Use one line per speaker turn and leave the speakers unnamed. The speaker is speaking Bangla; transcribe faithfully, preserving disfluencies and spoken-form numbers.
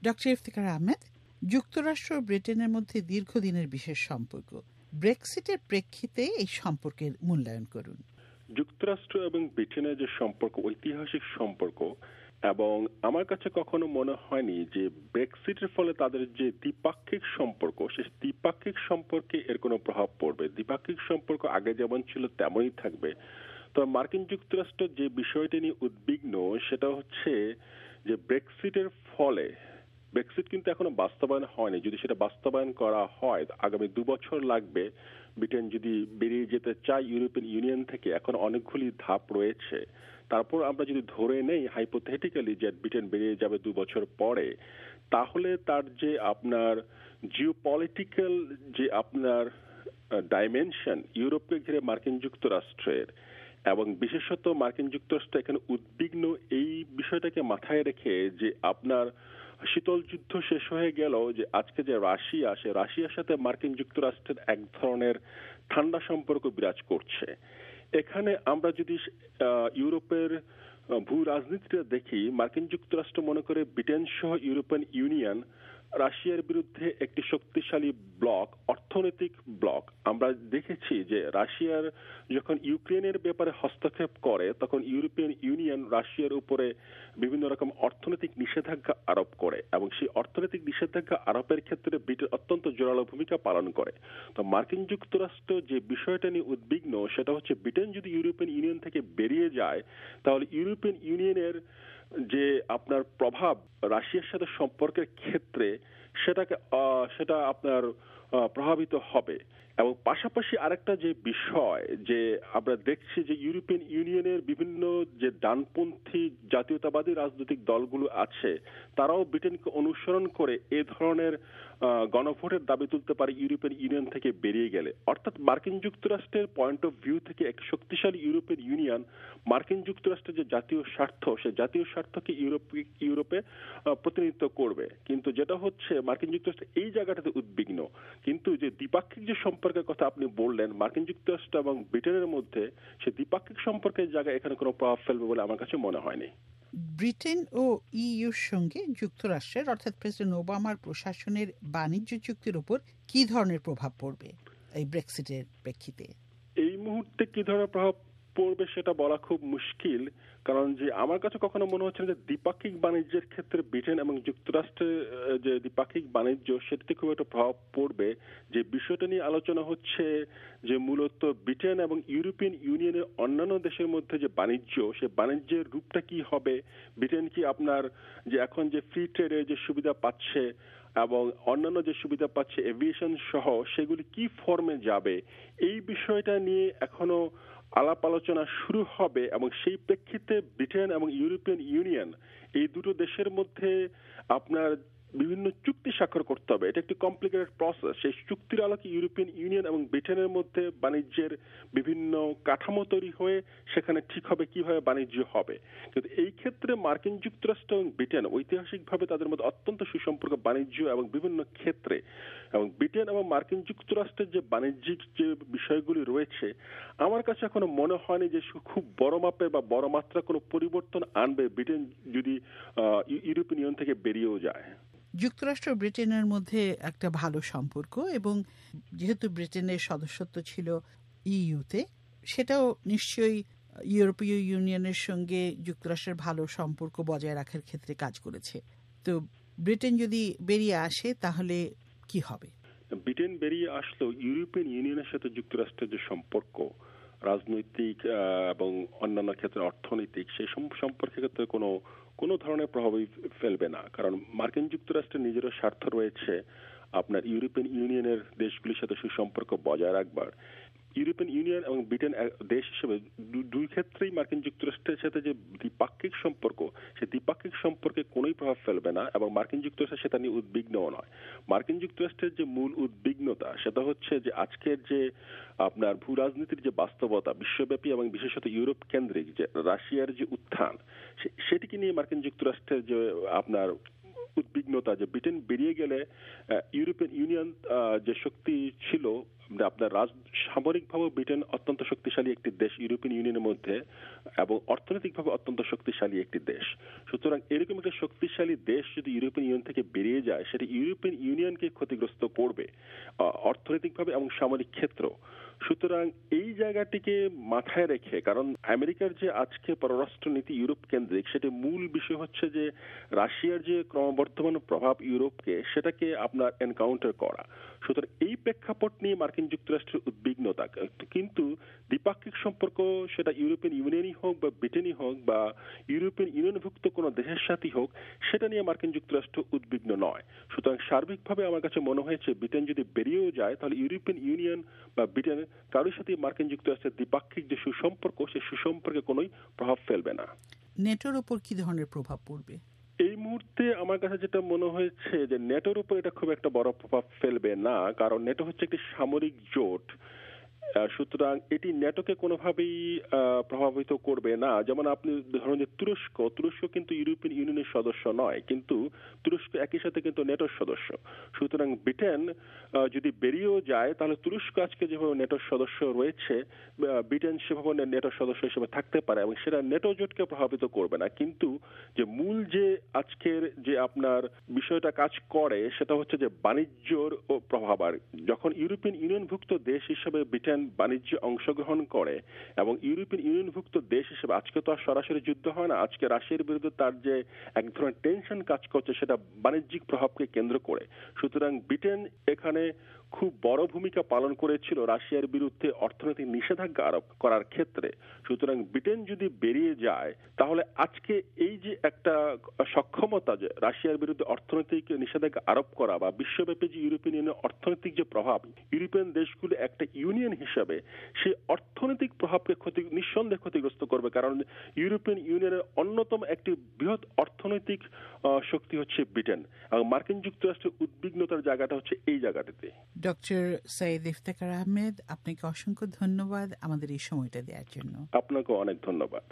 ডক্টর ইফতিখার আহমেদ, যুক্তরাষ্ট্র ও ব্রিটেনের মধ্যে দীর্ঘদিনের বিশেষ সম্পর্ক, ব্রেক্সিটের প্রেক্ষিতে এই সম্পর্কের মূল্যায়ন করুন।
যুক্তরাষ্ট্র এবং ব্রিটেনের যে সম্পর্ক ঐতিহাসিক সম্পর্ক, এবং আমার কাছে কখনো মনে হয়নি যে ব্রেক্সিটের ফলে তাদের যে দ্বিপাক্ষিক সম্পর্ক, সেই দ্বিপাক্ষিক সম্পর্কে এর কোনো প্রভাব পড়বে। দ্বিপাক্ষিক সম্পর্ক আগে যেমন ছিল তেমনই থাকবে। তো মার্কিন যুক্তরাষ্ট্র যে বিষয়টি নিয়ে উদ্বিগ্ন সেটা হচ্ছে যে ব্রেক্সিটের ফলে, ব্রেক্সিট কিন্তু এখনো বাস্তবায়ন হয়নি, যদি সেটা বাস্তবায়ন করা হয় আগামী দু বছর লাগবে। ব্রিটেন যদি বেরিয়ে যেতে চায় ইউরোপিয়ান ইউনিয়ন থেকে, এখন অনেকগুলি ধাপ রয়েছে। তারপর আমরা যদি ধরে নেই হাইপোথেটিক্যালি যে ব্রিটেন বেরিয়ে যাবে দু বছর পরে, তাহলে তার যে আপনার জিওপলিটিক্যাল যে আপনার ডাইমেনশন ইউরোপকে ঘিরে মার্কিন যুক্তরাষ্ট্রের, এবং বিশেষত মার্কিন যুক্তরাষ্ট্র এখানে উদ্বিগ্ন এই বিষয়টাকে মাথায় রেখে যে আপনার শীতল যুদ্ধ শেষ হয়ে গেল, যে আজকে যে রাশিয়া, সে রাশিয়ার সাথে মার্কিন যুক্তরাষ্ট্রের এক ধরনের ঠান্ডা সম্পর্ক বিরাজ করছে। এখানে আমরা যদি ইউরোপের ভূ রাজনীতিটা দেখি, মার্কিন যুক্তরাষ্ট্র মনে করে ব্রিটেন সহ ইউরোপিয়ান ইউনিয়ন রাশিয়ার বিরুদ্ধে একটি শক্তিশালী ব্লক, অর্থনৈতিক ব্লক। আমরা দেখেছি যে রাশিয়ার যখন ইউক্রেনের ব্যাপারে হস্তক্ষেপ করে তখন ইউরোপিয়ান ইউনিয়ন রাশিয়ার উপরে বিভিন্ন রকম অর্থনৈতিক নিষেধাজ্ঞা আরোপ করে, এবং সেই অর্থনৈতিক নিষেধাজ্ঞা আরোপের ক্ষেত্রে ব্রিটেন অত্যন্ত জোরালো ভূমিকা পালন করে। তো মার্কিন যুক্তরাষ্ট্র যে বিষয়টা নিয়ে উদ্বিগ্ন সেটা হচ্ছে ব্রিটেন যদি ইউরোপিয়ান ইউনিয়ন থেকে বেরিয়ে যায় তাহলে ইউরোপিয়ান ইউনিয়নের যে আপনার প্রভাব রাশিয়ার সাথে সম্পর্কের ক্ষেত্রে সেটাকে সেটা আপনার প্রভাবিত হবে। এবং পাশাপাশি আরেকটা যে বিষয় যে আমরা দেখছি যে ইউরোপিয়ান ইউনিয়নের বিভিন্ন যে ডানপন্থী জাতীয়তাবাদী রাজনৈতিক দলগুলো আছে তারাও ব্রিটেনকে অনুসরণ করে এ ধরনের গণভোটের দাবি তুলতে পারে ইউরোপিয়ান ইউনিয়ন থেকে বেরিয়ে গেলে। অর্থাৎ মার্কিন যুক্তরাষ্ট্রের পয়েন্ট অফ ভিউ থেকে এক শক্তিশালী ইউরোপিয়ান ইউনিয়ন মার্কিন যুক্তরাষ্ট্রের যে জাতীয় স্বার্থ, সে জাতীয় স্বার্থকে ইউরোপ ইউরোপে প্রতিনিধিত্ব করবে। কিন্তু যেটা হচ্ছে মার্কিন যুক্তরাষ্ট্র এই জায়গাটাতে উদ্বিগ্ন, কিন্তু যে দ্বিপাক্ষিক যে সম্পর্কের কথা আপনি বললেন মার্কিন যুক্তরাষ্ট্র এবং ব্রিটেনের মধ্যে, সে দ্বিপাক্ষিক সম্পর্কের জায়গায় এখানে কোনো প্রভাব ফেলবে বলে আমার কাছে মনে হয়নি।
ব্রিটেন ও ইইউর সঙ্গে যুক্তরাষ্ট্রের অর্থাৎ প্রেসিডেন্ট ওবামার প্রশাসনের বাণিজ্য চুক্তির উপর কি ধরনের প্রভাব পড়বে এই ব্রেক্সিটের প্রেক্ষিতে?
এই মুহূর্তে কি ধরনের প্রভাব পড়বে সেটা বলা খুব মুশকিল, কারণ যে আমার কাছে কখনো মনে হচ্ছে যে দ্বিপাক্ষিক বাণিজ্যের ক্ষেত্রে ব্রিটেন এবং যুক্তরাষ্ট্রের যে দ্বিপাক্ষিক বাণিজ্য সেটাতে খুব একটা প্রভাব পড়বে। যে বিষয়টা নিয়ে আলোচনা হচ্ছে যে মূলত ব্রিটেন এবং ইউরোপিয়ান ইউনিয়নের অন্যান্য দেশের মধ্যে যে বাণিজ্য, সে বাণিজ্যের রূপটা কি হবে। ব্রিটেন কি আপনার যে এখন যে ফ্রি ট্রেডের যে সুবিধা পাচ্ছে এবং অন্যান্য যে সুবিধা পাচ্ছে এভিয়েশন সহ, সেগুলি কি ফর্মে যাবে, এই বিষয়টা নিয়ে এখনো আলাপ আলোচনা শুরু হবে। এবং সেই প্রেক্ষিতে ব্রিটেন এবং ইউরোপিয়ান ইউনিয়ন এই দুটো দেশের মধ্যে আপনার বিভিন্ন চুক্তি স্বাক্ষর করতে হবে। এটা একটি কমপ্লিকেটেড প্রসেস। সেই চুক্তির আলোকে ইউরোপিয়ান ইউনিয়ন এবং ব্রিটেনের মধ্যে বাণিজ্যের বিভিন্ন কাঠামো তৈরি হয়ে সেখানে ঠিক হবে কিভাবে বাণিজ্য হবে। কিন্তু এই ক্ষেত্রে মার্কিন যুক্তরাষ্ট্র এবং ব্রিটেন ঐতিহাসিকভাবে তাদের মধ্যে অত্যন্ত সুসম্পর্ক বাণিজ্য এবং বিভিন্ন ক্ষেত্রে, এবং ব্রিটেন এবং মার্কিন যুক্তরাষ্ট্রের যে বাণিজ্যিক যে বিষয়গুলি রয়েছে আমার কাছে এখনো মনে হয়নি যে খুব বড় মাপের বা বড় মাত্রা কোনো পরিবর্তন আনবে ব্রিটেন যদি ইউরোপিয়ান ইউনিয়ন থেকে বেরিয়েও যায়।
যুক্তরাষ্ট্র ব্রিটেনের মধ্যে একটা ভালো সম্পর্ক, এবং যেহেতু ব্রিটেনের সদস্যত্ব ছিল ইইউতে, সেটাও নিশ্চয়ই ইউরোপীয় ইউনিয়নের সঙ্গে যুক্তরাষ্ট্রের ভালো সম্পর্ক বজায় রাখার ক্ষেত্রে কাজ করেছে। তো ব্রিটেন যদি বেরিয়ে আসে তাহলে কি হবে?
ব্রিটেন বেরিয়ে আসলেও ইউরোপিয়ান ইউনিয়নের সাথে যুক্তরাষ্ট্রের যে সম্পর্ক রাজনৈতিক এবং অন্যান্য ক্ষেত্রে অর্থনৈতিক, সেই সম্পর্কের ক্ষেত্রে কোনো কোনো ধরনের প্রভাবই ফেলবে না। কারণ মার্কিন যুক্তরাষ্ট্রের নিজেরও স্বার্থ রয়েছে আপনার ইউরোপিয়ান ইউনিয়নের দেশগুলির সাথে সুসম্পর্ক বজায় রাখবার। ইউরোপিয়ান ইউনিয়ন এবং ব্রিটেন দেশ হিসেবে দুই ক্ষেত্রেই মার্কিন যুক্তরাষ্ট্রের সাথে যে দ্বিপাক্ষিক সম্পর্ক, সেই দ্বিপাক্ষিক সম্পর্কে কোনোই প্রভাব ফেলবে না, এবং মার্কিন যুক্তরাষ্ট্র সেটা নিয়ে উদ্বিগ্নও নয়। মার্কিন যুক্তরাষ্ট্রের যে মূল উদ্বিগ্নতা সেটা হচ্ছে যে আজকের যে আপনার ভূ রাজনীতির যে বাস্তবতা বিশ্বব্যাপী এবং বিশেষত ইউরোপ কেন্দ্রিক যে রাশিয়ার যে উত্থান, সেটিকে নিয়ে মার্কিন যুক্তরাষ্ট্রের যে আপনার উদ্বিগ্নতা যে ব্রিটেন বেরিয়ে গেলে ইউরোপিয়ান ইউনিয়ন যে শক্তি ছিল আপনার রাজ সামরিকভাবে ব্রিটেন অত্যন্ত শক্তিশালী একটি দেশ ইউরোপিয়ান ইউনিয়নের মধ্যে এবং অর্থনৈতিকভাবে অত্যন্ত শক্তিশালী একটি দেশ। সুতরাং এরকম একটা শক্তিশালী দেশ যদি ইউরোপিয়ান ইউনিয়ন থেকে বেরিয়ে যায় সেটা ইউরোপিয়ান ইউনিয়নকে ক্ষতিগ্রস্ত করবে অর্থনৈতিকভাবে এবং সামরিক ক্ষেত্র। সুতরাং এই জায়গাটিকে মাথায় রেখে, কারণ আমেরিকার যে আজকে পররাষ্ট্রনীতি ইউরোপ কেন্দ্রিক, সেটি মূল বিষয় হচ্ছে যে রাশিয়ার যে ক্রমবর্ধমান প্রভাব ইউরোপকে সেটাকে আপনার এনকাউন্টার করা। সুতরাং এই প্রেক্ষাপট নিয়ে মার্কিন যুক্তরাষ্ট্রের উদ্বিগ্নতা, কিন্তু দ্বিপাক্ষিক সম্পর্ক সেটা ইউরোপিয়ান ইউনিয়নই হোক বা ব্রিটেনই হোক বা ইউরোপিয়ান ইউনিয়নভুক্ত কোনো দেশের সাথেই হোক, সেটা নিয়ে মার্কিন যুক্তরাষ্ট্র উদ্বিগ্ন নয়। সুতরাং সার্বিকভাবে আমার কাছে মনে হয়েছে ব্রিটেন যদি বেরিয়েও যায় তাহলে ইউরোপিয়ান ইউনিয়ন বা ব্রিটেন কারোর সাথে মার্কিন যুক্তরাষ্ট্রের দ্বিপাক্ষিক যে সুসম্পর্ক সেই সুসম্পর্কে কোনোই প্রভাব ফেলবে না।
নেটোর উপর কি ধরনের প্রভাব পড়বে?
এই মুহূর্তে আমার কাছে যেটা মনে হয়েছে যে নেটোর উপর এটা খুব একটা বড় প্রভাব ফেলবে না, কারণ নেটো হচ্ছে একটি সামরিক জোট। সুতরাং এটি নেটোকে কোনোভাবেই প্রভাবিত করবে না। যেমন আপনি ধরুন যে তুরস্ক তুরস্ক কিন্তু ইউরোপিয়ান ইউনিয়নের সদস্য নয়, কিন্তু তুরস্ক একই সাথে কিন্তু নেটোর সদস্য। সুতরাং ব্রিটেন যদি বেরিয়েও যায় তাহলে তুরস্ক আজকে যেভাবে নেটোর সদস্য রয়েছে ব্রিটেন সেভাবে নেটোর সদস্য হিসেবে থাকতে পারে এবং সেটা নেটো জোটকে প্রভাবিত করবে না। কিন্তু যে মূল যে আজকের যে আপনার বিষয়টা কাজ করে সেটা হচ্ছে যে বাণিজ্যর প্রভাব। আর যখন ইউরোপিয়ান ইউনিয়নভুক্ত দেশ হিসেবে ব্রিটেন বাণিজ্যে অংশগ্রহণ করে এবং ইউরোপিয়ান ইউনিয়নভুক্ত দেশ হিসেবে, আজকে তো আর সরাসরি যুদ্ধ হয় না, আজকে রাশিয়ার বিরুদ্ধে তার যে এক ধরনের টেনশন কাজ করছে সেটা বাণিজ্যিক প্রভাবকে কেন্দ্র করে। সুতরাং ব্রিটেন এখানে খুব বড় ভূমিকা পালন করেছিল রাশিয়ার বিরুদ্ধে অর্থনৈতিক নিষেধাজ্ঞা আরোপ করার ক্ষেত্রে। সুতরাং ব্রিটেন যদি বেরিয়ে যায় তাহলে আজকে এই যে একটা সক্ষমতা যে রাশিয়ার বিরুদ্ধে অর্থনৈতিক নিষেধাজ্ঞা আরোপ করা বা বিশ্বব্যাপী যে ইউরোপিয়ান ইউনিয়নের অর্থনৈতিক যে প্রভাব, ইউরোপিয়ান দেশগুলো একটা ইউনিয়ন হিসাবে সেই অর্থনৈতিক প্রভাবকে ক্ষতি নিঃসন্দেহে ক্ষতিগ্রস্ত করবে, কারণ ইউরোপিয়ান ইউনিয়নের অন্যতম একটি বৃহৎ অর্থনৈতিক শক্তি হচ্ছে ব্রিটেন এবং মার্কিন যুক্তরাষ্ট্রের উদ্বিগ্নতার জায়গাটা হচ্ছে এই জায়গাটিতে।
ডক্টর সৈয়দ ইফতেখার আহমেদ, আপনাকে অসংখ্য ধন্যবাদ আমাদের এই সময়টা দেওয়ার জন্য।
আপনাকে অনেক ধন্যবাদ।